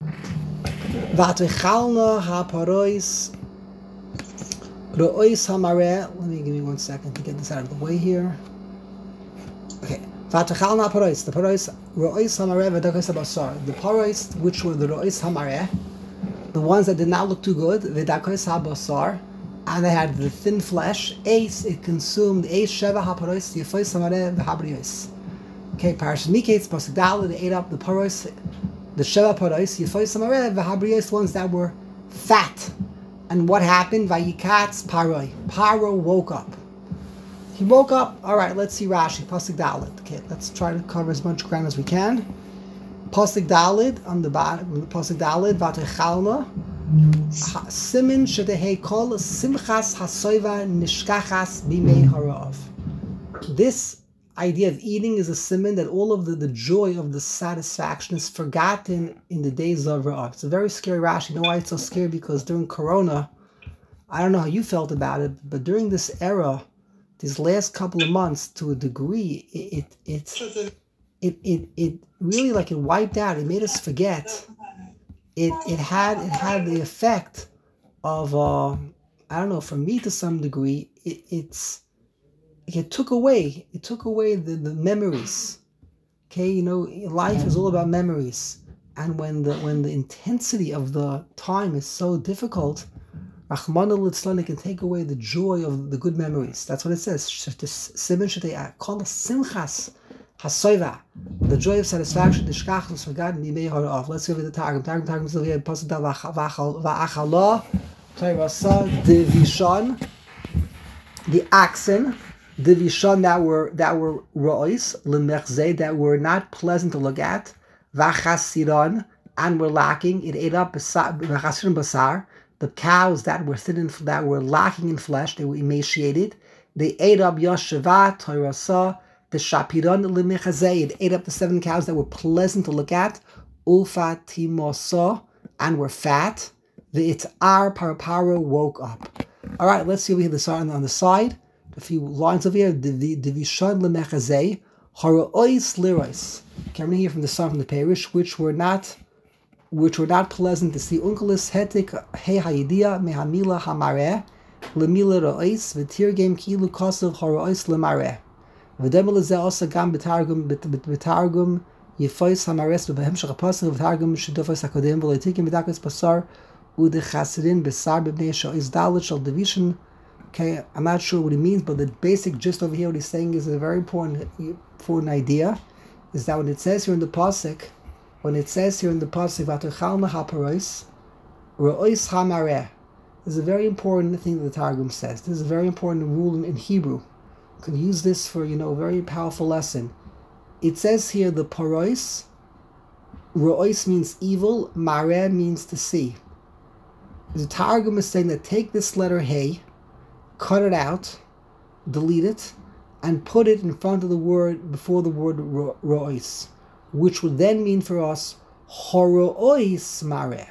Vatechalna haparois ro'ois hamareh. Let me give me 1 second to get this out of the way here. Okay. Vatechalna haparois. The parois ro'ois hamareh v'dakos habasar. The parois, which were the ro'ois hamareh, the ones that did not look too good, v'dakos habasar, and they had the thin flesh. It consumed sheva haparois yefos hamareh v'habriyos. Okay, Parashat Miketz, Pasuk Daled, they ate up the paros, the sheva paros, yefos hamareh v'habriyos, ones that were fat. And what happened? Vayikatz paroi. Paro woke up. He woke up. All right, let's see Rashi. Pasuk Daled. Okay, let's try to cover as much ground as we can. Pasuk Daled on the bottom. Pasuk Daled. Vatechalna. Simin shedehei kol simchas hasoiva nishkachas bimei harav. This idea of eating is a siman that all of the joy of the satisfaction is forgotten in the days of Ra'ah. It's a very scary Rashi. You know why it's so scary? Because during Corona, I don't know how you felt about it, but during this era, these last couple of months, to a degree, it really, like, it wiped out. It made us forget. It had the effect of I don't know, for me to some degree, it took away the memories. Okay, you know, life is all about memories, and when the intensity of the time is so difficult, Rahman al-Litzlan can take away the joy of the good memories. That's what it says. Call simchas hasoiva, the joy of satisfaction. The shkach was forgotten. Let's give it the targum. Targum is here. Pasuk va'achala tayrasa divishan, the oxen. Divishan that were rois lemechzeh, that were not pleasant to look at, vachasiran, and were lacking. It ate up vachasiran basar, the cows that were thin and that were lacking in flesh. They were emaciated. They ate up yashava toirasa, the shapiran lemechzeh. It ate up the 7 cows that were pleasant to look at, ufa timosa, and were fat. The itar parapara woke up. All right, let's see over here the sign on the side. A few lines over here. Divishan lemechazei harois lirois. Coming here from the song from the parish, which were not pleasant to see. Unkelis hetik he hayidia mehamila hamareh lemila rois v'tirgem kilu kosav harois lemareh v'demel lezeh also gam betargum yefos hamares v'behemshach pasach v'targum shedofos hakodim v'leitikim v'dakos basar udechasirin besar b'bnei shois dalet shel divishan. Okay, I'm not sure what he means, but the basic gist over here, what he's saying is a very important idea, is that when it says here in the pasuk, Vatechalna haparos, ro'os hamareh, this is a very important thing that the Targum says. This is a very important rule in Hebrew. You can use this for, a very powerful lesson. It says here the paros, ro'os means evil, mareh means to see. The Targum is saying that take this letter hey, cut it out, delete it, and put it in front of the word, before the word ro'os, which would then mean for us horo'os mareh.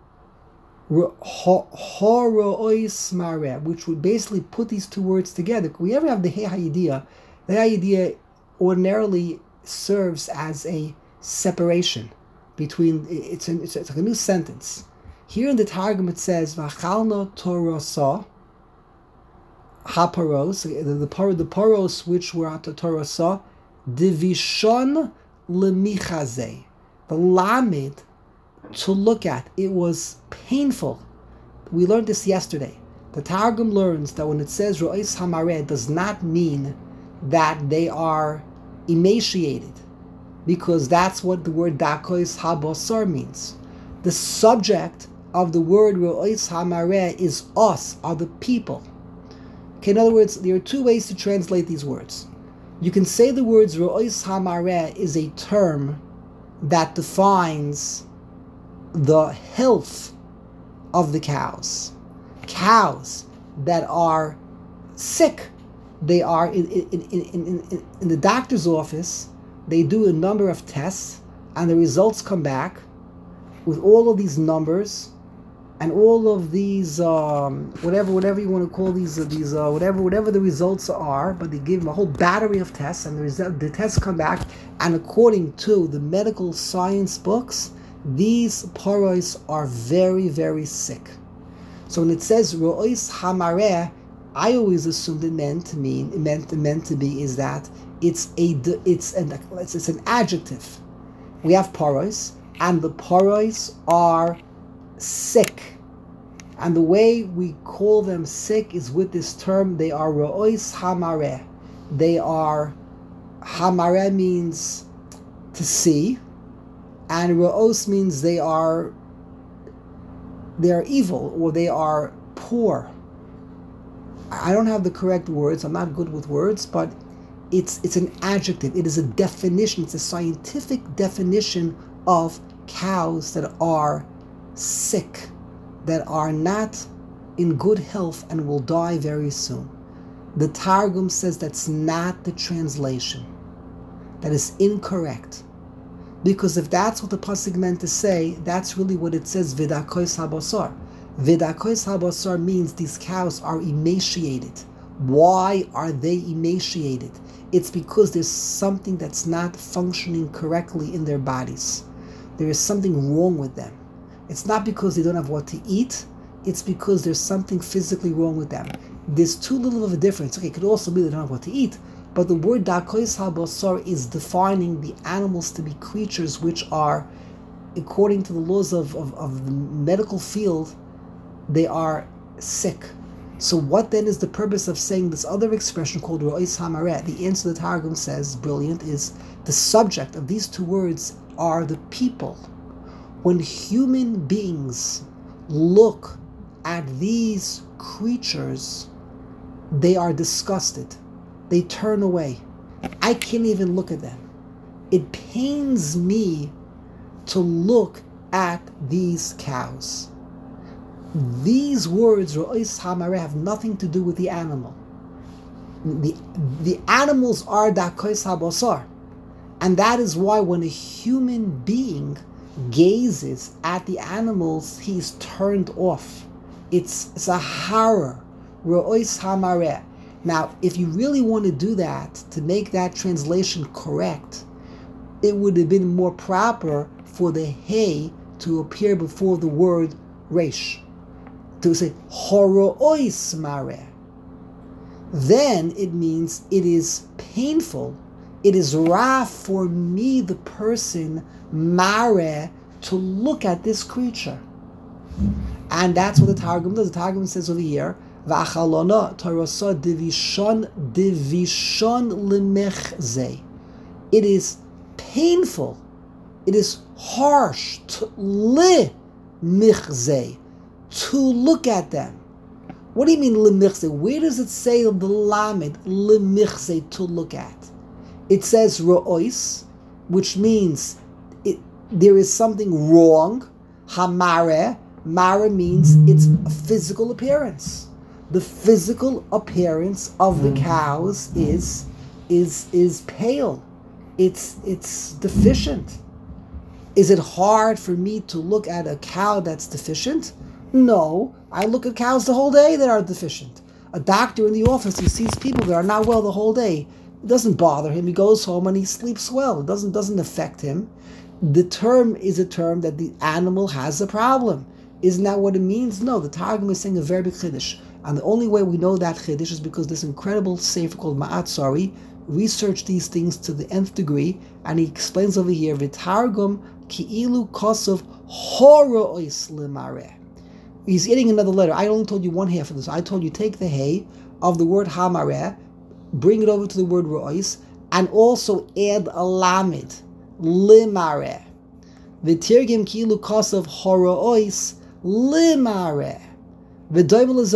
Horo'os mareh, which would basically put these two words together. We ever have the hey idea? The idea ordinarily serves as a separation between. It's like a new sentence. Here in the Targum it says v'achalna torasa haparos, the paros which were at the torasa, divishon lemichazeh, the lamed, to look at. It was painful. We learned this yesterday. The Targum learns that when it says ro'is hamareh, it does not mean that they are emaciated, because that's what the word dakos habasar means. The subject of the word ro'is hamareh is us, are the people. Okay, in other words, there are 2 ways to translate these words. You can say the words ro'os hamareh is a term that defines the health of the cows. Cows that are sick, they are in the doctor's office, they do a number of tests, and the results come back with all of these numbers and all of these whatever you want to call these whatever the results are, but they give them a whole battery of tests, and the tests come back, and according to the medical science books, These poros are very, very sick. So when it says ro'os hamareh, I always assumed it meant to be is that it's an adjective. We have poros, and the poros are sick. And the way we call them sick is with this term. They are ro'os hamareh. They are, hamareh means to see, and ro'os means they are evil, or they are poor. I don't have the correct words. I'm not good with words, but it's an adjective. It is a definition. It's a scientific definition of cows that are sick, that are not in good health and will die very soon. The Targum says that's not the translation. That is incorrect. Because if that's what the pasuk meant to say, that's really what it says, Vidakos habasar. Vidakos habasar means these cows are emaciated. Why are they emaciated? It's because there's something that's not functioning correctly in their bodies. There is something wrong with them. It's not because they don't have what to eat. It's because there's something physically wrong with them. There's too little of a difference. Okay, it could also be they don't have what to eat. But the word Dakois HaBasar is defining the animals to be creatures which are, according to the laws of the medical field, they are sick. So what then is the purpose of saying this other expression called Ro'is Hamaret? The answer the Targum says, brilliant, is the subject of these two words are the people. When human beings look at these creatures, they are disgusted. They turn away. I can't even look at them. It pains me to look at these cows. These words, Ro'is Hamareh, have nothing to do with the animal. The animals are Dakois HaBasar. And that is why when a human being gazes at the animals, he's turned off. It's a horror. Ro'os hamareh. Now, if you really want to do that, to make that translation correct, it would have been more proper for the hey to appear before the word resh, to say horo'os mareh. Then it means it is painful. It is rough for me, the person, mareh, to look at this creature. And that's what the Targum does. The Targum says over here, V'achalona tarasa divishon lemechzeh. It is painful. It is harsh to lemechzeh, to look at them. What do you mean lemechzeh? Where does it say the lamed lemechzeh, to look at? It says ro'os, which means there is something wrong. Hamareh, mara means it's a physical appearance. The physical appearance of the cows is pale. It's deficient. Is it hard for me to look at a cow that's deficient? No, I look at cows the whole day that are deficient. A doctor in the office who sees people that are not well the whole day, it doesn't bother him. He goes home and he sleeps well. It doesn't affect him. The term is a term that the animal has a problem. Isn't that what it means? No, the Targum is saying a very big chiddush. And the only way we know that chiddush is because this incredible sefer called Ma'at Sari researched these things to the nth degree, and he explains over here, V'targum ki'ilu kosov horo'os lemareh. He's adding another letter. I only told you one half of this. I told you take the hay of the word hamareh, bring it over to the word ro'os, and also add a lamed, limareh. V'tirgim ki'ilu kosov horo'os limareh. He does the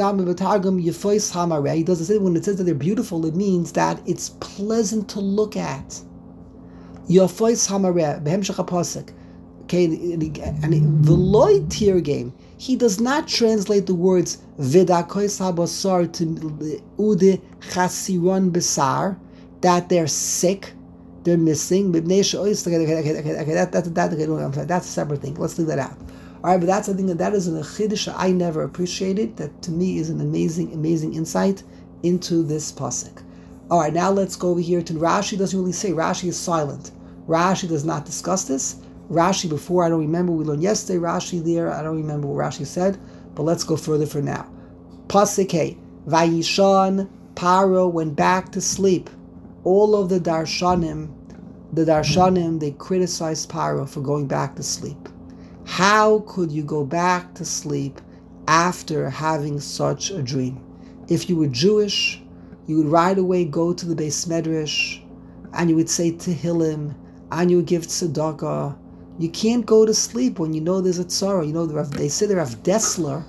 same. When it says that they're beautiful, it means that it's pleasant to look at. Yofois hamareh, behemshach pasuk. Okay, and v'loy tirgem. He does not translate the words v'dakois habasar to ude chasiron besar, that they're sick, they're missing. That's a separate thing. Let's leave that out. All right, but that's something that is a chiddush I never appreciated. That to me is an amazing, amazing insight into this pasuk. All right, now let's go over here to Rashi. Doesn't really say. Rashi is silent. Rashi does not discuss this. Rashi before, I don't remember. We learned yesterday Rashi there. I don't remember what Rashi said, but let's go further for now. Pasuk Hey, Vayishan, Paro went back to sleep. All of the Darshanim, they criticized Paro for going back to sleep. How could you go back to sleep after having such a dream? If you were Jewish, you would right away go to the Beis Medrash, and you would say Tehillim, and you would give tzedakah. You can't go to sleep when you know there's a tzara. You know, they say the Rav Dessler,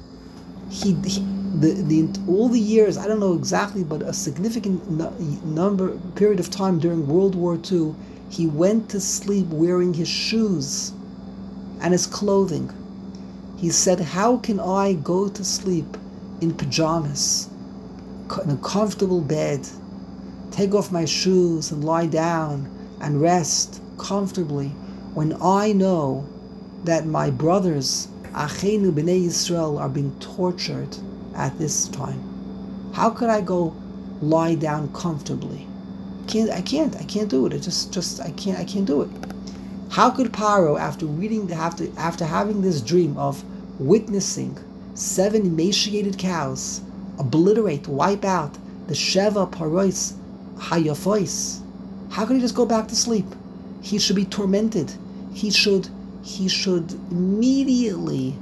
all the years, I don't know exactly, but a significant period of time during World War II, he went to sleep wearing his shoes and his clothing. He said, how can I go to sleep in pajamas, in a comfortable bed, take off my shoes and lie down and rest comfortably when I know that my brothers, Achenu B'nai Yisrael, are being tortured at this time? How could I go lie down comfortably? I can't do it. I can't do it. How could Paro, after having this dream of witnessing 7 emaciated cows wipe out the Sheva Parois Hayafois, how could he just go back to sleep? He should be tormented. He should immediately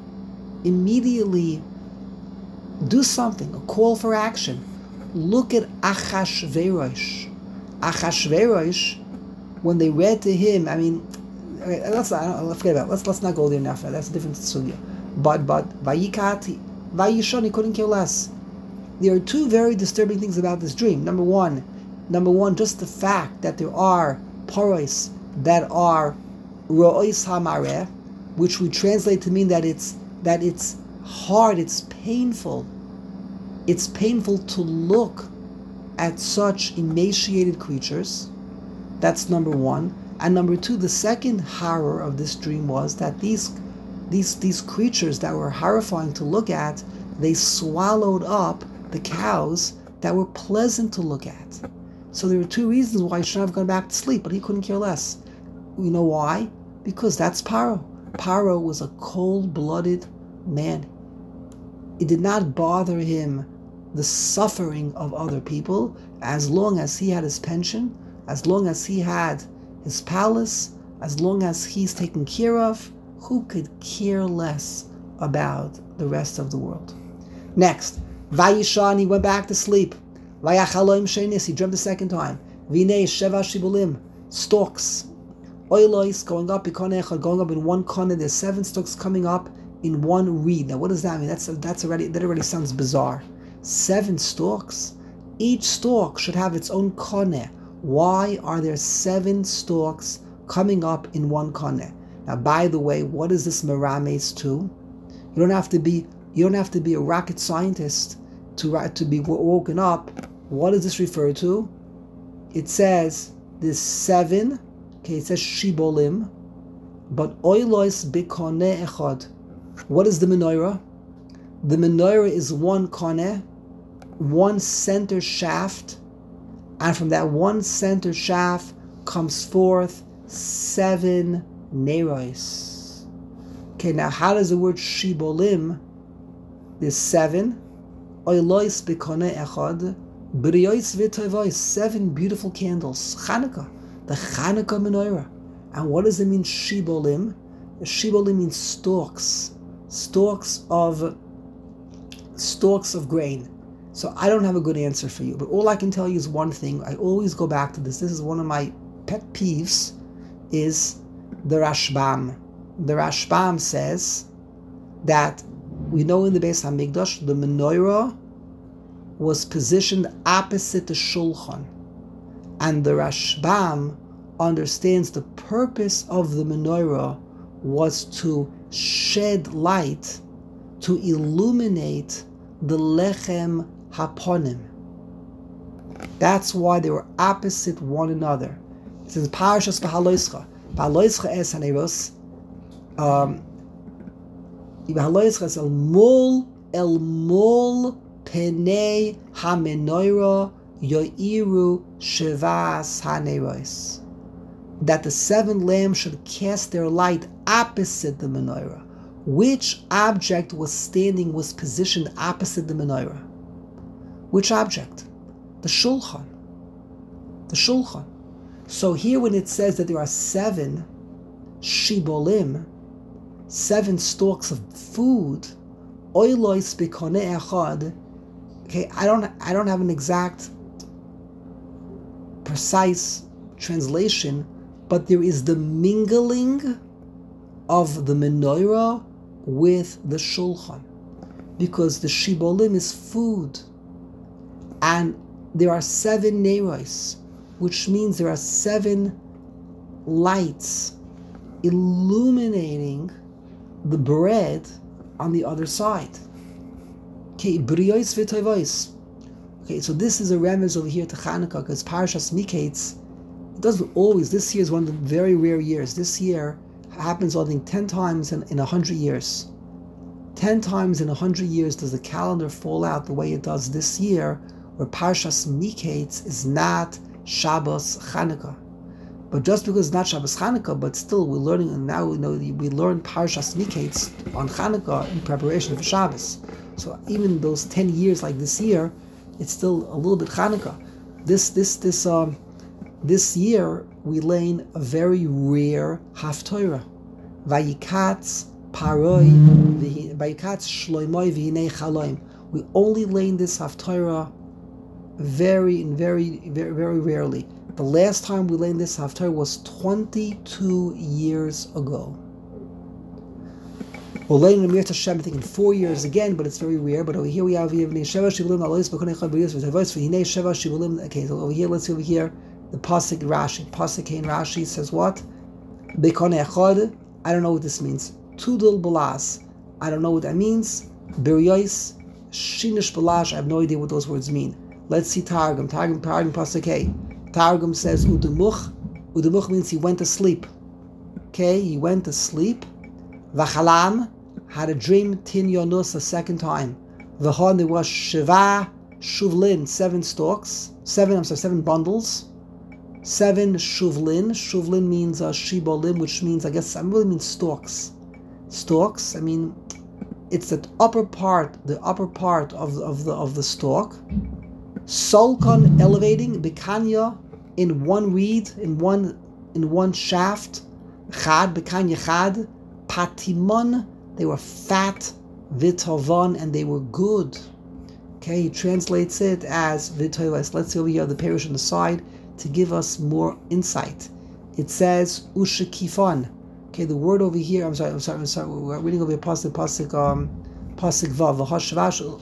do something, a call for action. Look at Achashverosh. Achashverosh, when they read to him, I mean, let's forget about it. Let's not go there now. That's a different sugya. But Vayikati, Vayishon, he couldn't care less. There are 2 very disturbing things about this dream. Number one, just the fact that there are paros that are ro'os hamareh, which we translate to mean that it's hard, it's painful. It's painful to look at such emaciated creatures. That's number one. And number two, the second horror of this dream was that these creatures that were horrifying to look at, they swallowed up the cows that were pleasant to look at. So there were 2 reasons why he shouldn't have gone back to sleep, but he couldn't care less. You know why? Because that's Paro. Paro was a cold-blooded man. It did not bother him the suffering of other people, as long as he had his pension, as long as he had his palace, as long as he's taken care of. Who could care less about the rest of the world? Next, Vayishan, he went back to sleep. Vayachaloim shenis, he dreamt the second time. Vinei sheva shibulim, stalks. Oilois, going up in one corner. There's 7 stalks coming up in one reed. Now, what does that mean? That already sounds bizarre. 7 stalks. Each stalk should have its own corner. Why are there 7 stalks coming up in one corner? Now, by the way, what is this merames to? You don't have to be a rocket scientist to be woken up. What does this refer to? It says there's 7. Okay, it says shibolim, but oilois bikone echad. What is the menorah? The menorah is one koneh, one center shaft, and from that one center shaft comes forth 7 neros. Okay, now how does the word shibolim? There's 7. Oilois bikone echad, briois v'toivois, 7 beautiful candles. Chanukah. The Chanukah menorah. And what does it mean, shibolim? Shibolim means stalks of grain. So I don't have a good answer for you, but all I can tell you is one thing. I always go back to this. This is one of my pet peeves, is the Rashbam. The Rashbam says that we know in the Beis Hamikdash, the menorah was positioned opposite the Shulchan. And the Rashbam understands the purpose of the menorah was to shed light, to illuminate the Lechem Haponim. That's why they were opposite one another. It says Parashas Bahaloischa. Bahaloischa es haneros. Bahaloischa es el mol penei ha-menorah Yoiru Shivas Haneros. that the 7 lamps should cast their light opposite the menorah. Which object was positioned opposite the menorah? Which object? The shulchan. The shulchan. So here when it says that there are 7 shibolim, 7 stalks of food, oilois b'koneh echad. Okay, I don't have an exact, precise translation, but there is the mingling of the menorah with the shulchan, because the shibolim is food, and there are 7 neros, which means there are 7 lights illuminating the bread on the other side. Okay, briyos v'toivos. Okay, so this is a remez over here to Chanukah, because Parashas Miketz, it doesn't always. This year is one of the very rare years. This year happens, I think, 10 times in 100 years. 10 times in 100 years does the calendar fall out the way it does this year, where Parashas Miketz is not Shabbos Chanukah. But just because it's not Shabbos Chanukah, but still we're learning, and now we know we learn Parashas Miketz on Chanukah in preparation for Shabbos. So even those 10 years like this year, it's still a little bit Chanukah. This year we learn a very rare Haftorah. Vayikatz Paroi, Vayikatz Shloimoi v'hinei chaloim. We only learn this Haftorah very rarely. The last time we learned this Haftarah was 22 years ago. We'll learn in Mir Hashem, I think in 4 years again, but it's very rare. But over here we have Sheva Shivulim Alois B'Konei Chad B'Yos V'Tavos V'Hinei Sheva Shivulim. Okay, so over here, let's see over here, the Pasuk Rashi. Pasuk Hein Rashi says what? B'Konei Chad. I don't know what this means. Tudul Balas. I don't know what that means. B'Yos Shinish Balash. I have no idea what those words mean. Let's see Targum. Targum Pasuk Hey. Targum says Udemuch. Udemuch means he went to sleep. Okay, he went to sleep. Vachalam had a dream tin yonus a second time. V'hon there was Shiva Shuvlin, 7 stalks. 7 bundles. 7 Shuvlin. Shuvlin means Shibolim, which means, I guess, really means stalks. Stalks. I mean, it's the upper part of the stalk. Solkon elevating, Bekanya in one reed, in one shaft. Chad, Bekanya Chad. Patimon, they were fat. Vitovon, and they were good. Okay, he translates it as Vitoiles. Let's see over here the parish on the side to give us more insight. It says Ushikifon. Okay, the word over here, I'm sorry, we're reading over here Pasuk Vav. Shavash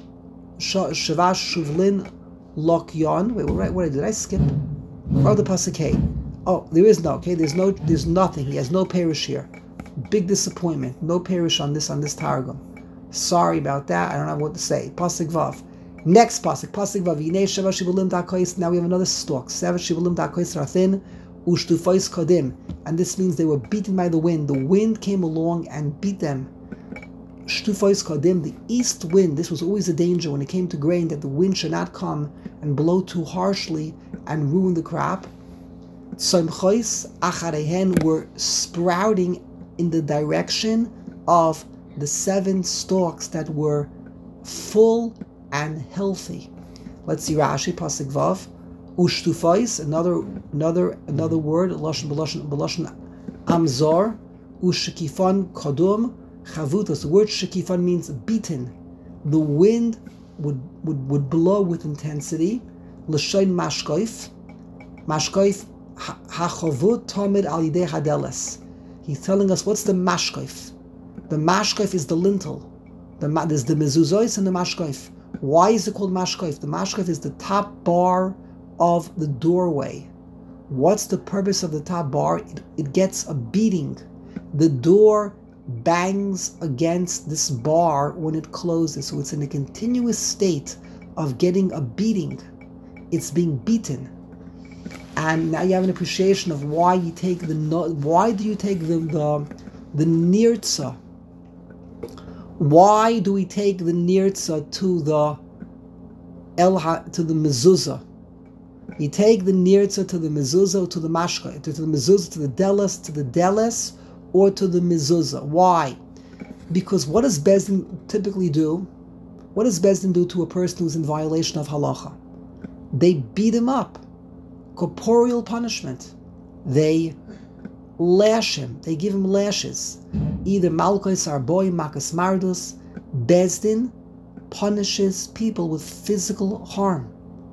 Shuvlin Lokyon. Wait, what did I skip? Or the Pasuk Hey. Oh, there is no, okay, there's nothing. He has no parish here. Big disappointment. No parish on this Targum. Sorry about that. I don't know what to say. Pasuk Vav. Next Pasuk Vav. Yinei Sheva Shivulim Dakois. Now we have another stalk. Sheva Shivulim Dakois Rathin Ushtufais Kodim. And this means they were beaten by the wind. The wind came along and beat them. Shtufais Kodim, the east wind. This was always a danger when it came to grain, that the wind should not come and blow too harshly and ruin the crop. Tzomchois Acharehen were sprouting in the direction of the 7 stalks that were full and healthy. Let's see Rashi, Pasuk Vav. Ushtufais, another word, Belashon Amzor. Ushikifon Kodum Chavutos. The word Shikifon means beaten. The wind would blow with intensity. L'shain Mashkoif. Mashkoif Hachavut Tomid Al Yidei Hadeles. He's telling us what's the mashkoif. The mashkoif is the lintel. There's the mezuzos and the mashkoif. Why is it called mashkoif? The mashkoif is the top bar of the doorway. What's the purpose of the top bar? It gets a beating. The door bangs against this bar when it closes, so it's in a continuous state of getting a beating. It's being beaten. And now you have an appreciation of why you take the nirtza. Why do we take the nirtza to the mezuzah? You take the nirtza to the mezuzah, to the mashka, to the mezuzah, to the deles, or to the mezuzah. Why? Because what does Bezdin typically do? What does Bezdin do to a person who's in violation of halacha? They beat him up. Corporeal punishment. They lash him. They give him lashes. Either malchus arboy, makas mardus. Bezdin punishes people with physical harm.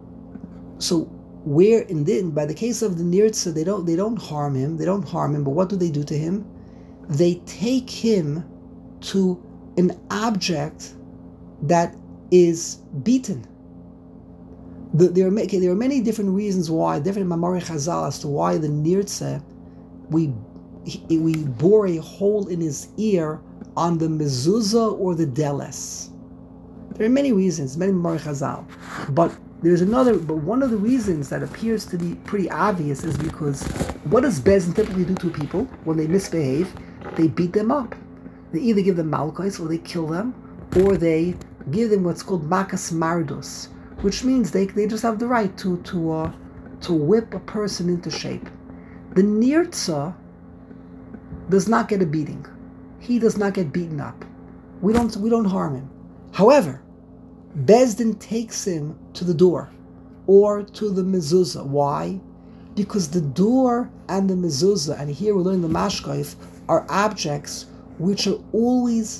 So by the case of the nirtza, they don't harm him. But what do they do to him? They take him to an object that is beaten. There are many different reasons why, different Mamari Chazal as to why the nirtza, we bore a hole in his ear on the mezuzah or the deles. There are many reasons, many Mamari Chazal, but one of the reasons that appears to be pretty obvious is because what does Bezdin typically do to people when they misbehave? They beat them up. They either give them malchus, or they kill them, or they give them what's called makas mardus, which means they just have the right to whip a person into shape. The nirtza does not get a beating. He does not get beaten up. We don't harm him. However, Bezdin takes him to the door or to the mezuzah. Why? Because the door and the mezuzah, and here we're learning the mashkaif, are objects which are always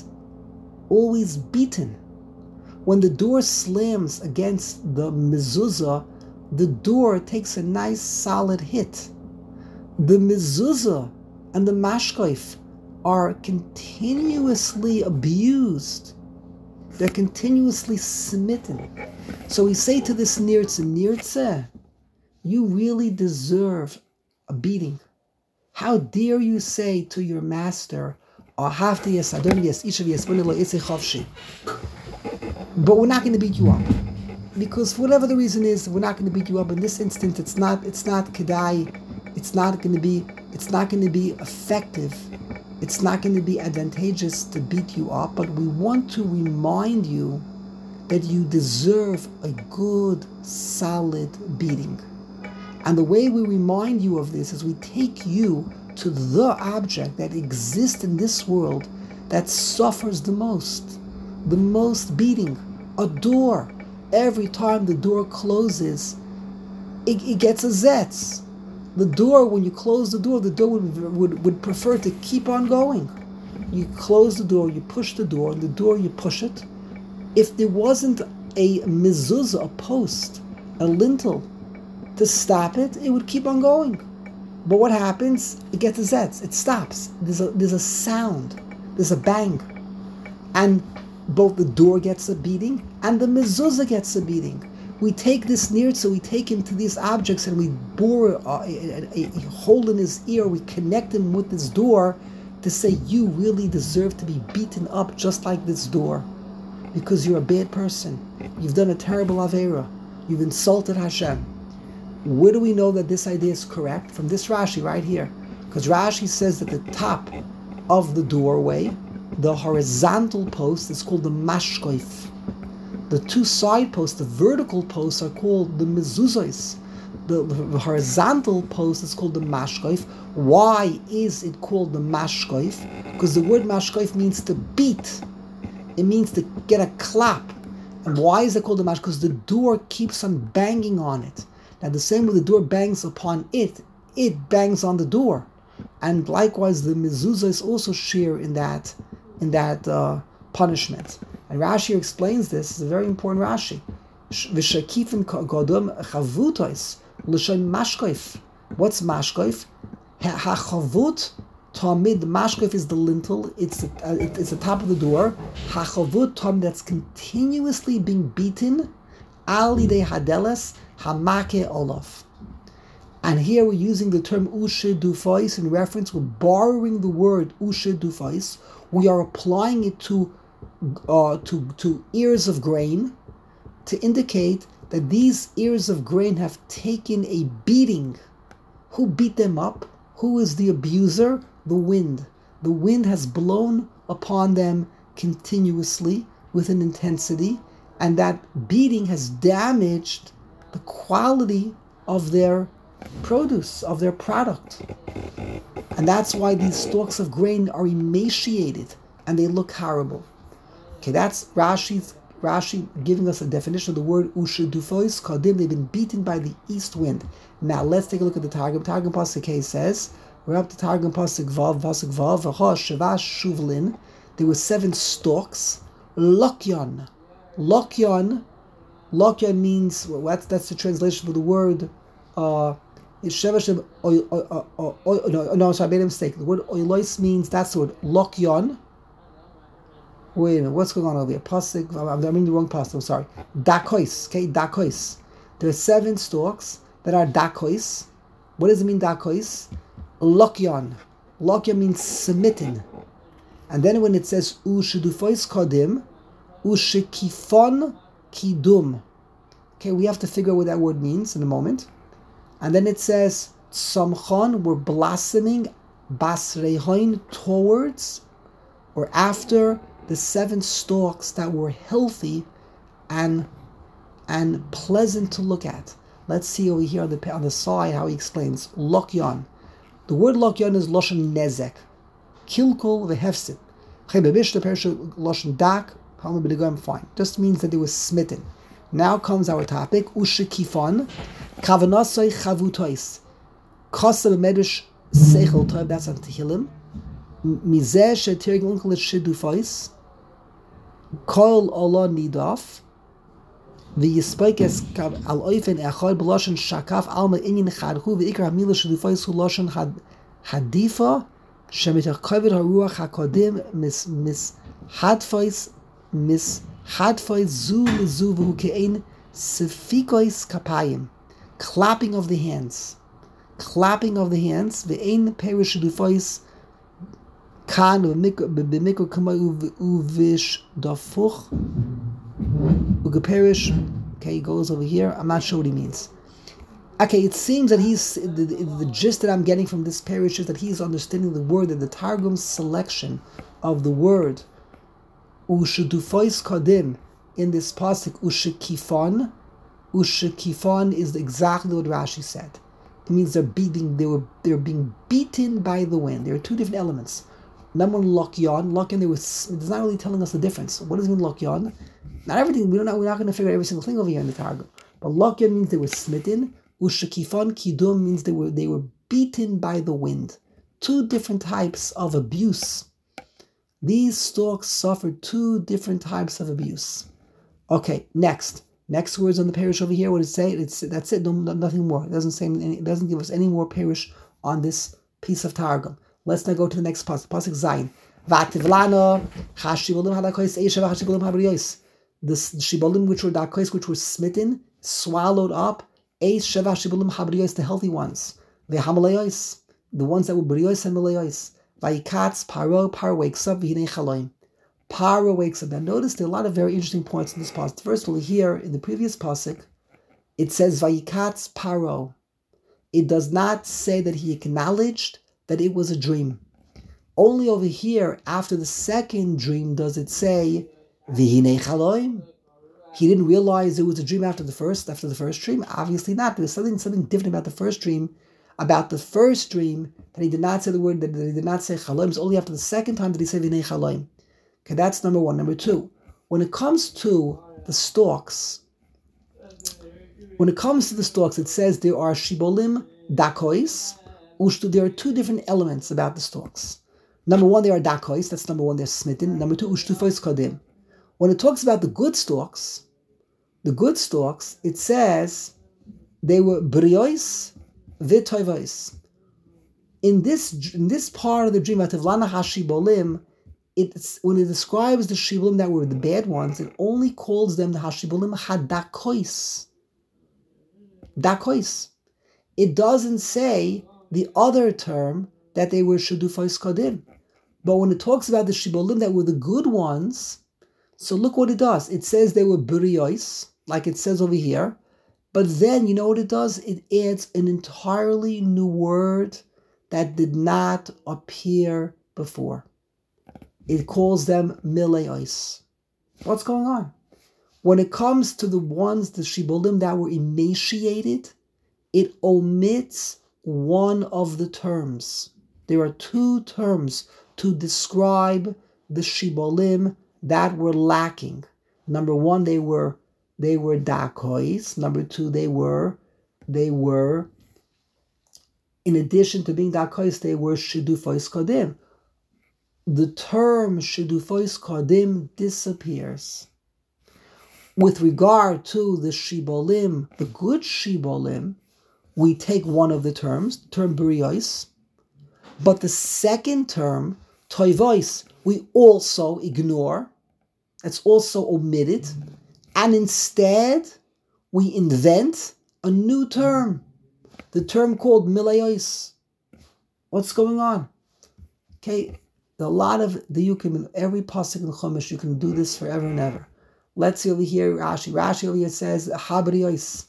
beaten. When the door slams against the mezuzah, the door takes a nice solid hit. The mezuzah and the mashkaif are continuously abused. They're continuously smitten. So we say to this nirtza, you really deserve a beating. How dare you say to your master, but we're not going to beat you up. Because for whatever the reason is, we're not going to beat you up. In this instance, it's not kedai, it's not going to be effective. It's not going to be advantageous to beat you up, but we want to remind you that you deserve a good, solid beating. And the way we remind you of this is we take you to the object that exists in this world that suffers the most beating. A door. Every time the door closes, it gets a zetz. The door, when you close the door would prefer to keep on going. You close the door, you push the door, and the door you push it. If there wasn't a mezuzah, a post, a lintel, to stop it, it would keep on going. But what happens? It gets a zetz. It stops. There's a sound. There's a bang. And both the door gets a beating and the mezuzah gets a beating. We take this nirtza, we take him to these objects and we bore a hole in his ear. We connect him with this door to say, you really deserve to be beaten up just like this door. Because you're a bad person. You've done a terrible aveira. You've insulted Hashem. Where do we know that this idea is correct? From this Rashi right here. Because Rashi says that the top of the doorway, the horizontal post, is called the mashkoif. The two side posts, the vertical posts, are called the mezuzos. The horizontal post is called the mashkoif. Why is it called the mashkoif? Because the word mashkoif means to beat. It means to get a clap. And why is it called the mashkoif? Because the door keeps on banging on it. Now the same way the door bangs upon it, it bangs on the door. And likewise the mezuzah also share in that punishment. And Rashi explains this. It's a very important Rashi. V'shakifin godom chavutos l'shem mashkoif. What's mashkoif? Hachavut tamid. Mashkoif is the lintel. It's the top of the door. Hachavut tam, that's continuously being beaten. Ali de hadeles hamake olaf. And here we're using the term ushe dufais in reference. We're borrowing the word ushe dufais. We are applying it to ears of grain to indicate that these ears of grain have taken a beating. Who beat them up? Who is the abuser? The wind. The wind has blown upon them continuously with an intensity, and that beating has damaged the quality of their produce, of their product. And that's why these stalks of grain are emaciated and they look horrible. Okay, that's Rashi giving us a definition of the word ushedufois kadim. They've been beaten by the east wind. Now let's take a look at the Targum. Targum Pasuk K says, we're up to Targum Pasuk Vav, Shavash Shuvlin. There were 7 stalks. Lokyon. Lokyon means, that's the translation for the word, I made a mistake. The word oilois means, that's the word, Lokyon. Wait a minute, what's going on over here? Pasuk, I'm reading the wrong pasuk, I'm sorry. Dakois, okay, dakois. There are 7 stalks that are dakois. What does it mean, dakois? Lokyon. Lokyon means smitten. And then when it says ushedufois kodim, ushekifon kidum. Okay, we have to figure out what that word means in a moment. And then it says tzamchon, were blossoming, basreihoin, towards or after the 7 stalks that were healthy and pleasant to look at. Let's see over here on the side how he explains lokyon. The word lokyon is loshen nezek, kilkul vehefsid. Loshen dak, fine. Just means that they were smitten. Now comes our topic, ushekifon, kavanasoi chavutois, kosa b'medrish seichel tov, that's on Tehillim, mizeh shetir gunkel shidufais, kol ola nidaf, v'yispikes al oifen echad b'loshen shakaf alma inyin chadhu v'ikar hamila shidufais hu loshen hadifa, shemitach kovid haruach hakodim mis hadfais zu lezu v'hu ke'ein sefikois kapayim, clapping of the hands, ve'ein perish shidufais kan b'mikro kamay uvish dafuch ugeperish. Okay, he goes over here. I'm not sure what he means. Okay, it seems that he's the gist that I'm getting from this parish is that he's understanding the word, that the Targum's selection of the word ushedufois kodim in this pasuk ushekifon is exactly what Rashi said. It means they're being beaten by the wind. There are 2 different elements. Number one, lokyon. It's not really telling us the difference. What does it mean lokyon? Not everything. We're not going to figure out every single thing over here in the Targum. But lokyon means they were smitten. Ushekifon kidum means they were beaten by the wind. 2 different types of abuse. These stalks suffered 2 different types of abuse. Okay, next words on the parish over here. What does it say? That's it. No, nothing more. It doesn't say. It doesn't give us any more parish on this piece of Targum. Let's now go to the next pasuk. Pasuk Zayin. V'ativlano hashibolim hadakois eishav hashibolim habriyos. The shibolim which were dakois, which were smitten, swallowed up eishav hashibolim habriyos, the healthy ones. V'hamalayos, the ones that were briyos and malayos. Vayikatz Paro wakes up. V'hinei chaloim. Paro wakes up. Now notice there are a lot of very interesting points in this pasuk. First of all, here in the previous pasuk, it says Vayikatz Paro. It does not say that he acknowledged that it was a dream. Only over here, after the second dream, does it say V'hinei chaloim. He didn't realize it was a dream after the first dream. Obviously not. There's something different about the first dream. About the first dream, that he did not say the word, that he did not say chaloim. It's only after the second time that he said V'hinei chaloim. Okay, that's number one. Number 2, when it comes to the stalks, it says there are shibolim dakois. There are 2 different elements about the stalks. Number 1, they are dakois. That's number 1, they're smitten. Number 2, ushtufois kodim. When it talks about the good stalks, it says they were briois v'toivos. In this part of the dream, Ativlana hashibolim, when it describes the shibolim that were the bad ones, it only calls them the hashibolim hadakois. Dakois. It doesn't say the other term that they were shudufais kodim. But when it talks about the shibolim that were the good ones, so look what it does. It says they were buriyos, like it says over here. But then, you know what it does? It adds an entirely new word that did not appear before. It calls them mileos. What's going on? When it comes to the ones, the shibolim that were emaciated, it omits one of the terms. There are two terms to describe the shibolim that were lacking. Number one, they were dakois. Number two, they were in addition to being dakois, they were shidufos kodim. The term shidufos kodim disappears. With regard to the shibolim, the good shibolim, we take one of the terms, the term burios, but the second term, toivois, we also ignore. It's also omitted. And instead, we invent a new term, the term called milayos. What's going on? Okay, a lot of the yukim in every pasuk in the Chumash, you can do this forever and ever. Let's see over here, Rashi. Rashi over here says, habriyos.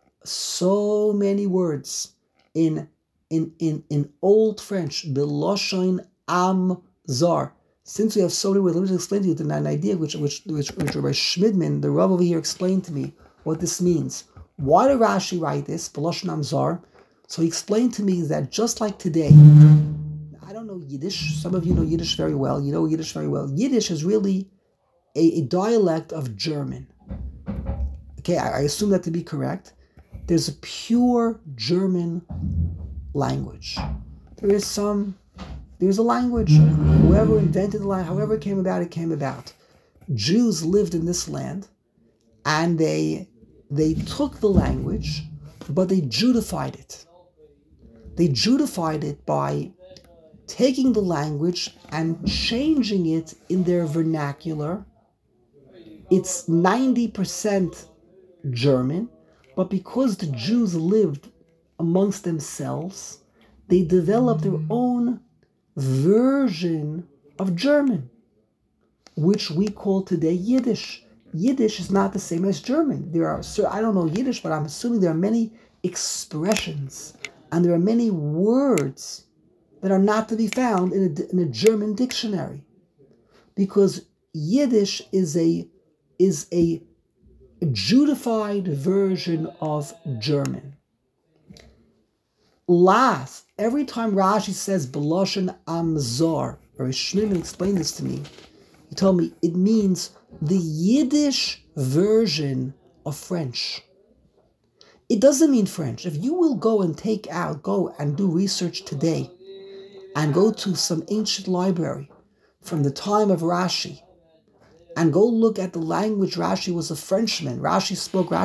So many words in Old French, Beloshoin Am Zar. Since we have so many words, let me just explain to you an idea which Rabbi Schmidman, the Rav over here, explained to me what this means. Why did Rashi write this, Beloshoin Am Zar? So he explained to me that just like today, I don't know Yiddish, some of you know Yiddish very well, you know Yiddish very well. Yiddish is really a dialect of German. Okay, I assume that to be correct. There's a pure German language. There's a language. Whoever invented the language, however it came about. Jews lived in this land, and they took the language, but they Judified it. They Judified it by taking the language and changing it in their vernacular. It's 90% German, but because the Jews lived amongst themselves, they developed their own version of German, which we call today Yiddish. Yiddish is not the same as German. I don't know Yiddish, but I'm assuming there are many expressions and there are many words that are not to be found in a German dictionary, because Yiddish is a Judified version of German. Last, every time Rashi says Beloshoin Am Zar, or Schmidman explained this to me, he told me it means the Yiddish version of French. It doesn't mean French. If you will go and do research today and go to some ancient library from the time of Rashi, and go look at the language. Rashi was a Frenchman. Rashi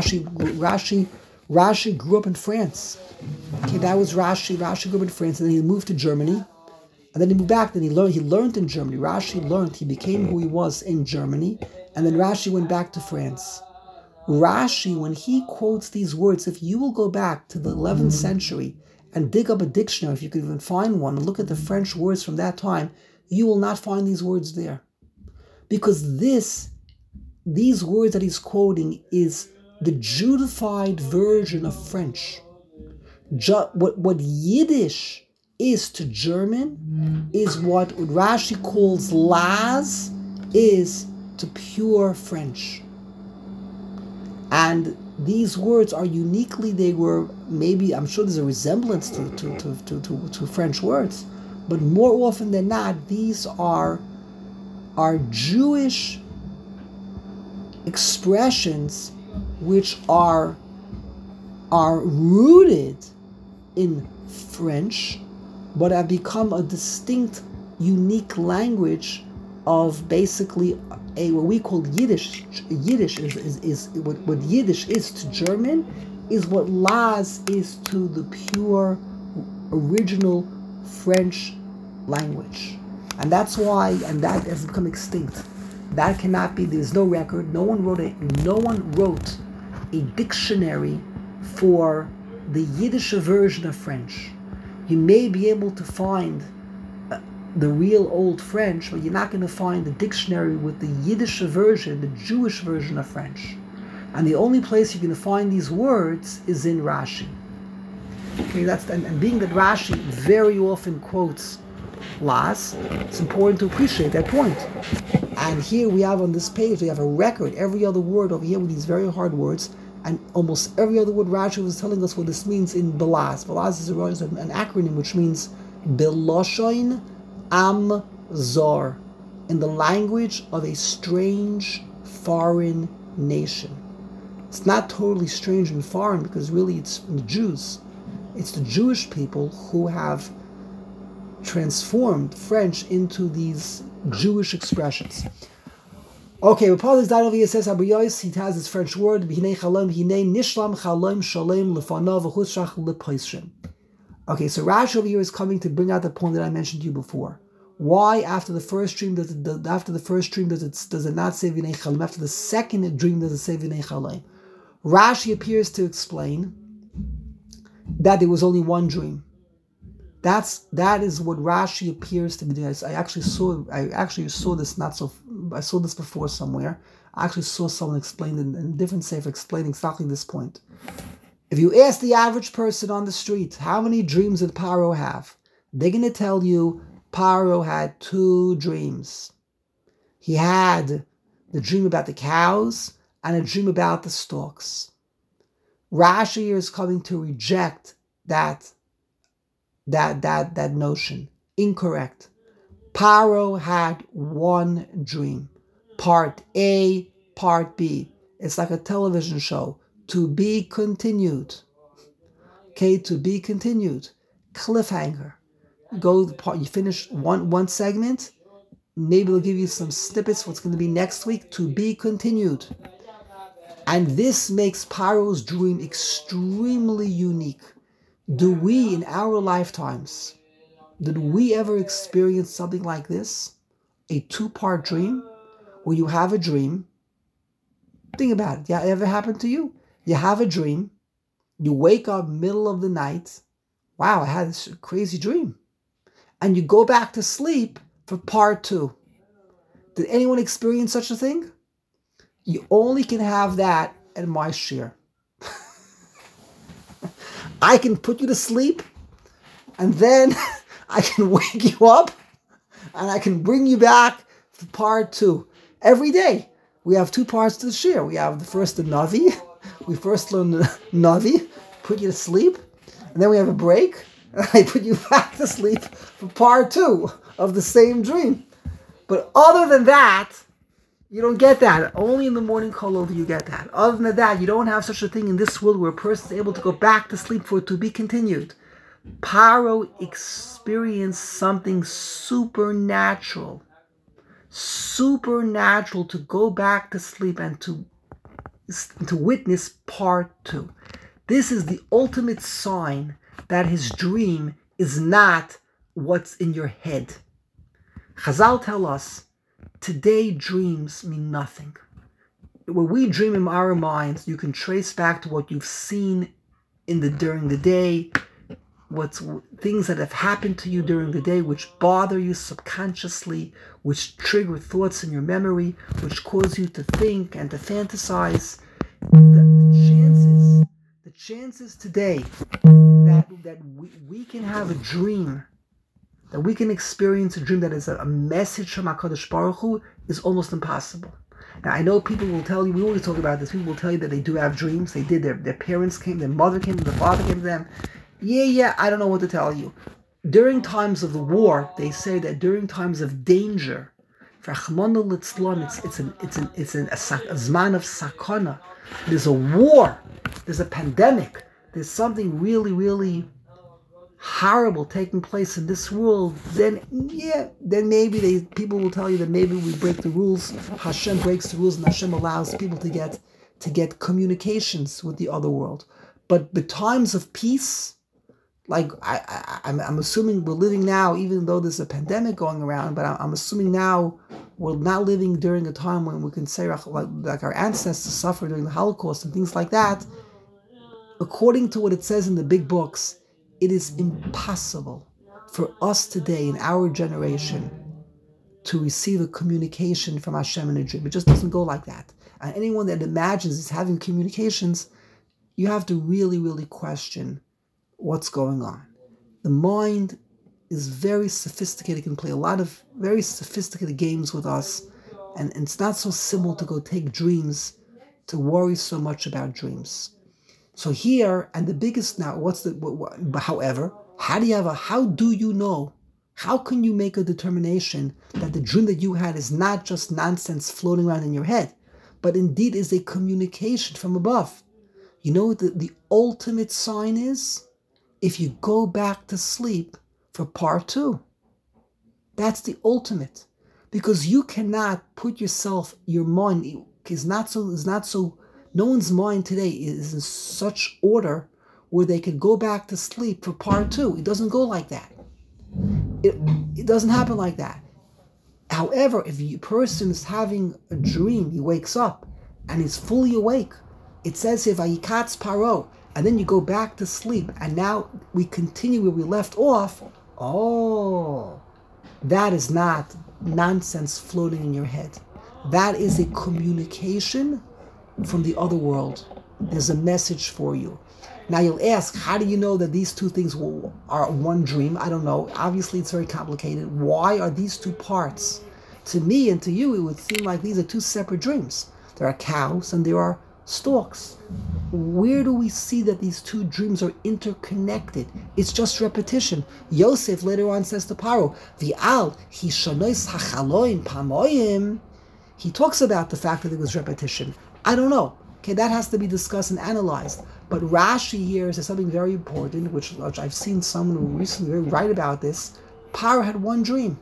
grew up in France. Okay, that was Rashi. Rashi grew up in France, and then he moved to Germany, and then he moved back. Then he learned in Germany. He became who he was in Germany, and then Rashi went back to France. Rashi, when he quotes these words, if you will go back to the 11th century and dig up a dictionary, if you could even find one, and look at the French words from that time, you will not find these words there. Because these words that he's quoting is the Judified version of French. What Yiddish is to German is what Rashi calls Laz is to pure French. And these words are uniquely, I'm sure there's a resemblance to French words, but more often than not, these are Jewish expressions which are rooted in French, but have become a distinct, unique language of basically what we call Yiddish. Yiddish is what Yiddish is to German is what Laz is to the pure original French language. And that's why, and that has become extinct. That cannot be, there's no record. No one wrote a dictionary for the Yiddish version of French. You may be able to find the real old French, but you're not going to find a dictionary with the Yiddish version, the Jewish version of French. And the only place you're going to find these words is in Rashi. Okay, and being that Rashi very often quotes Laz, it's important to appreciate that point. And here we have on this page, we have a record, every other word over here with these very hard words, And almost every other word Rashi was telling us what this means in Belaz. Belaz is an acronym which means Beloshoin Am Zor, in the language of a strange foreign nation. It's not totally strange and foreign because really it's the Jews. It's the Jewish people who have transformed French into these Jewish expressions. Okay, Rapaz Zadavi says Abriyos, he has his French word, B'hinei chalom, hinei nishlam chalom shalem lefanav v'chutzrach lepoisrim. Okay, so Rashi over here is coming to bring out the point that I mentioned to you before. Why after the first dream does it not say V'hinei chalom? After the second dream does it say V'hinei chalom? Rashi appears to explain that there was only one dream. That is what Rashi appears to be doing. I actually saw this I saw this before somewhere. I actually saw someone explain in a different sefer explaining exactly this point. If you ask the average person on the street, how many dreams did Paro have? They're going to tell you Paro had 2 dreams. He had the dream about the cows and a dream about the storks. Rashi is coming to reject that notion. Incorrect. Paro had 1 dream. Part A, Part B. It's like a television show. To be continued. Okay, to be continued. Cliffhanger. You finish one segment. Maybe they'll give you some snippets what's going to be next week. To be continued. And this makes Paro's dream extremely unique. Do we, in our lifetimes, did we ever experience something like this? A 2-part dream? Where you have a dream. Think about it. Yeah, it ever happened to you? You have a dream. You wake up middle of the night. Wow, I had this crazy dream. And you go back to sleep for part 2. Did anyone experience such a thing? You only can have that at my share. I can put you to sleep, and then I can wake you up, and I can bring you back for part 2. Every day, we have 2 parts to share. We have the Navi. We first learn the Navi, put you to sleep, and then we have a break, and I put you back to sleep for part 2 of the same dream. But other than that, you don't get that. Only in the morning kol do you get that. Other than that, you don't have such a thing in this world where a person is able to go back to sleep for it to be continued. Paro experienced something supernatural. Supernatural to go back to sleep and to witness part 2. This is the ultimate sign that his dream is not what's in your head. Chazal tell us, today dreams mean nothing. When we dream in our minds, you can trace back to what you've seen during the day, what's things that have happened to you during the day which bother you subconsciously, which trigger thoughts in your memory, which cause you to think and to fantasize. The chances today that we can have a dream, that we can experience a dream that is a message from HaKadosh Baruch Hu is almost impossible. Now, I know people will tell you, we always talk about this, people will tell you that they do have dreams. They did, their parents came, their mother came, their father came to them. Yeah, I don't know what to tell you. During times of the war, they say that during times of danger, for Rachmana litzlan, it's a zman of sakana. There's a war, there's a pandemic, there's something really, really horrible taking place in this world, then maybe people will tell you that maybe we break the rules. Hashem breaks the rules and Hashem allows people to get communications with the other world. But the times of peace, like I'm assuming we're living now, even though there's a pandemic going around, but I'm assuming now we're not living during a time when we can say like our ancestors suffered during the Holocaust and things like that. According to what it says in the big books, it is impossible for us today in our generation to receive a communication from Hashem in a dream. It just doesn't go like that. And anyone that imagines is having communications, you have to really, really question what's going on. The mind is very sophisticated. It can play a lot of very sophisticated games with us. And it's not so simple to go take dreams to worry so much about dreams. So here, and the biggest now, however, how do you know? How can you make a determination that the dream that you had is not just nonsense floating around in your head, but indeed is a communication from above? You know what the ultimate sign is? If you go back to sleep for part 2. That's the ultimate. Because you cannot put your mind is not so, no one's mind today is in such order where they could go back to sleep for part 2. It doesn't go like that. It doesn't happen like that. However, if a person is having a dream, he wakes up and he's fully awake. It says here, Vayikatz Paro, and then you go back to sleep, and now we continue where we left off. Oh, that is not nonsense floating in your head. That is a communication from the other world. There's a message for you. Now you'll ask, how do you know that these two things are one dream? I don't know. Obviously, it's very complicated. Why are these two parts? To me and to you, it would seem like these are two separate dreams. There are cows and there are stalks. Where do we see that these two dreams are interconnected? It's just repetition. Yosef later on says to Paro, V'al hishanos hachaloim pamoyim. He talks about the fact that it was repetition. I don't know. Okay, that has to be discussed and analyzed. But Rashi here says something very important, which I've seen someone recently write about this. Paro had one dream.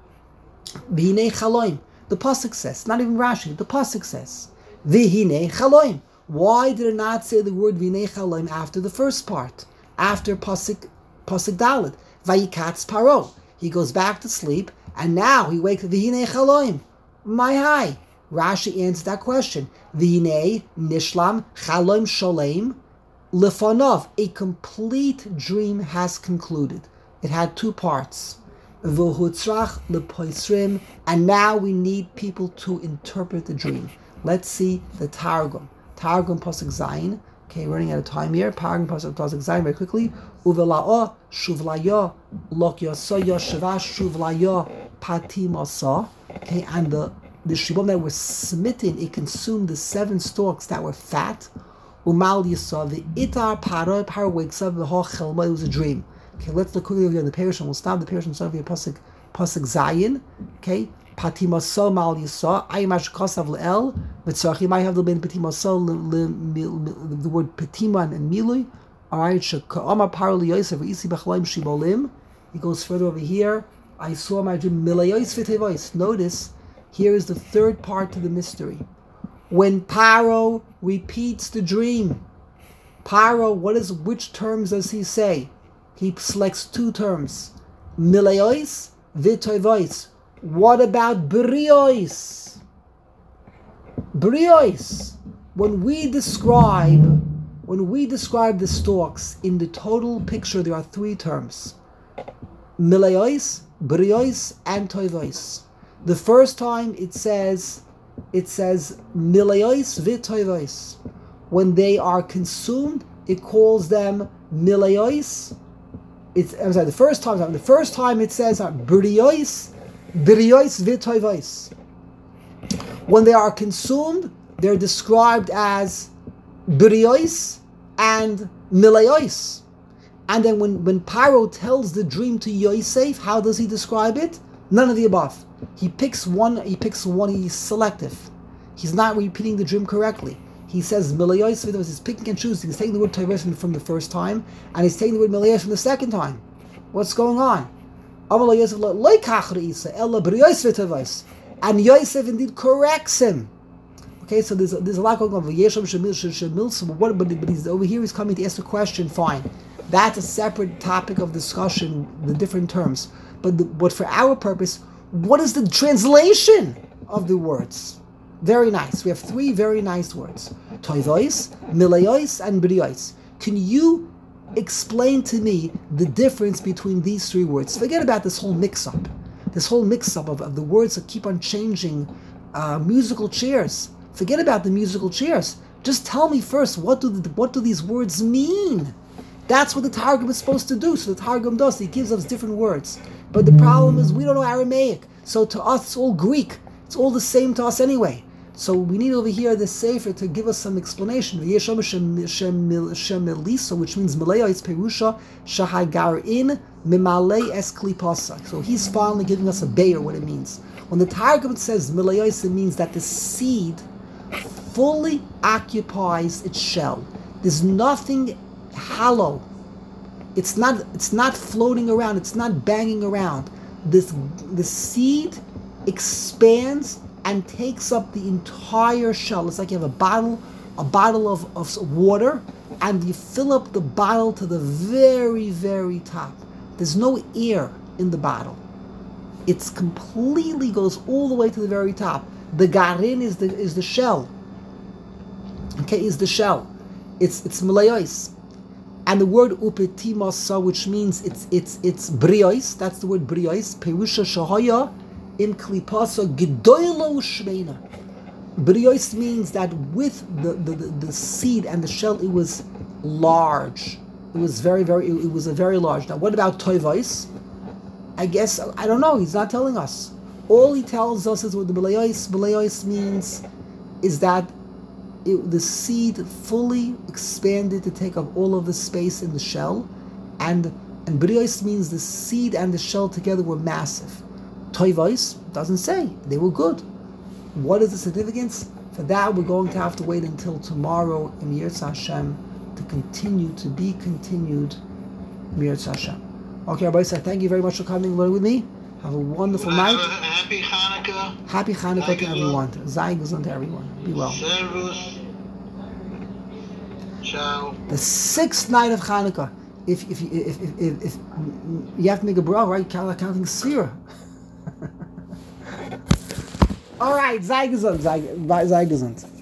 V'hinei chaloim. The pasuk says, not even Rashi, the pasuk says, V'hinei chaloim. Why did it not say the word V'hinei chaloim after the first part? After pasuk Daled. Vayikatz Paro. He goes back to sleep, and now he wakes up, V'hinei chaloim. My high. Rashi answers that question. V'hinei nishlam chaloim sholem lefanov. A complete dream has concluded. It had two parts. V'hutzrach lepoisrim. And now we need people to interpret the dream. Let's see the Targum. Targum Pasuk Zayin. Okay, running out of time here. Targum Pasuk Zayin very quickly. Uvela'o shuvlaya lok yasoya sheva shuvlaya patimasa. Okay, and the shibum that were smitten, it consumed the 7 stalks that were fat. Umal yasa the itar paro wakes up the chelma. It was a dream. Okay, let's look quickly over in the parish and we'll stop the parish and start with Pasuk Zayin. Okay. Patimaso mal yisa, aymash kosav le'el, v'tzarchim I have the bin patimaso the word patima and milui. Alright, sheka'ama paro li'yosef v'isi b'chalaim shibolim. He goes further over here. I saw my dream milayos v'tevois. Notice, here is the third part to the mystery. When Paro repeats the dream, Paro, which terms does he say? He selects 2 terms. Milayos v'tevois. What about briois? Briois. When we describe the stalks in the total picture, there are 3 terms: milayos, briois, and toivois. The first time it says milayos v'toivois. When they are consumed, it calls them milayos. The first time it says briois. Briois v'toivois. When they are consumed, they're described as briois and milayos. And then when Paro tells the dream to Yosef, how does he describe it? None of the above. He picks one, he's selective. He's not repeating the dream correctly. He says milayos v'toivois. He's picking and choosing. He's taking the word toivois from the first time, and he's taking the word milayos from the second time. What's going on? And Yosef indeed corrects him. Okay, so there's a lot going on. But over here he's coming to ask a question. Fine, that's a separate topic of discussion, the different terms. But for our purpose, what is the translation of the words? Very nice. We have 3 very nice words: toivois, milayos, and briois. Can you explain to me the difference between these 3 words? Forget about this whole mix-up of the words that keep on changing, musical chairs. Forget about the musical chairs. Just tell me first, what do these words mean? That's what the Targum is supposed to do. So the Targum does. He gives us different words. But the problem is we don't know Aramaic. So to us, it's all Greek. It's all the same to us anyway. So we need over here the Sefer to give us some explanation. Which means Malaya is Perusha Shahagarin Mimalei Es Klipasa. So he's finally giving us a bayer what it means. When the Targum says Malaya, it means that the seed fully occupies its shell. There's nothing hollow. It's not floating around. It's not banging around. The seed expands and takes up the entire shell. It's like you have a bottle of water, and you fill up the bottle to the very, very top. There's no air in the bottle. It's completely goes all the way to the very top. The garin is the shell. Okay, is the shell. It's malayos. And the word upetimasa, which means it's briois. That's the word briois. Perusha shahaya. Im klipasa gedoylo shmeina. Briois means that with the seed and the shell, it was large. It was it was a very large. Now, what about toivais? I guess, I don't know. He's not telling us. All he tells us is what the Belayos means is that the seed fully expanded to take up all of the space in the shell, and Briois means the seed and the shell together were massive. Toivos doesn't say. They were good. What is the significance? For that, we're going to have to wait until tomorrow in Yirtz Hashem to continue, to be continued in Yirtz Hashem. Okay, Rabbi, thank you very much for coming and learning with me. Have a wonderful night. Happy Hanukkah. Happy Hanukkah to everyone. Zay Guzan to everyone. Be well. Servus. Ciao. The sixth night of Hanukkah. If you have to make a bracha, right? Counting sphere. All right, Zay Guzan.